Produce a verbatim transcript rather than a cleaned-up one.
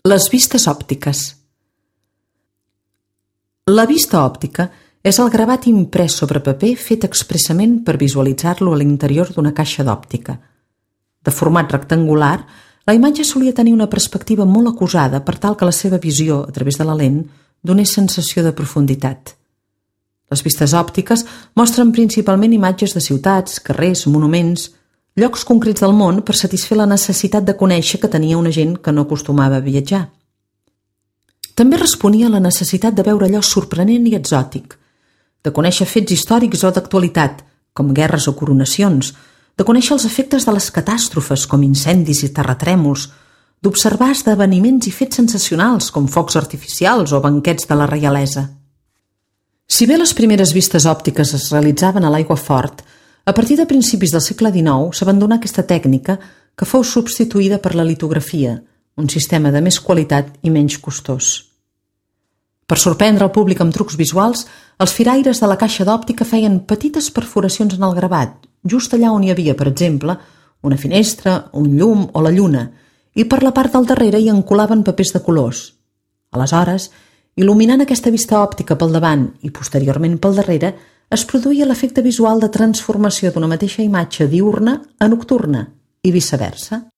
Les vistes òptiques. La vista òptica és el gravat imprès sobre paper fet expressament per visualitzar-lo a l'interior d'una caixa d'òptica. De format rectangular, la imatge solia tenir una perspectiva molt acusada per tal que la seva visió, a través de la lent, donés sensació de profunditat. Les vistes òptiques mostren principalment imatges de ciutats, carrers, monuments, llocs concrets del món per satisfer la necessitat de conèixer que tenia una gent que no acostumava a viatjar. També responia a la necessitat de veure allò sorprenent i exòtic, de conèixer fets històrics o d'actualitat, com guerres o coronacions, de conèixer els efectes de les catàstrofes, com incendis i terratrèmols, d'observar esdeveniments i fets sensacionals, com focs artificials o banquets de la reialesa. Si bé les primeres vistes òptiques es realitzaven a l'aiguafort, a partir de principis del segle dinou s'abandonà aquesta tècnica que fou substituïda per la litografia, un sistema de més qualitat i menys costós. Per sorprendre el públic amb trucs visuals, els firaires de la caixa d'òptica feien petites perforacions en el gravat, just allà on hi havia, per exemple, una finestra, un llum o la lluna, i per la part del darrere hi encolaven papers de colors. Aleshores, il·luminant aquesta vista òptica pel davant i posteriorment pel darrere, es produïa l'efecte visual de transformació d'una mateixa imatge diürna a nocturna i viceversa.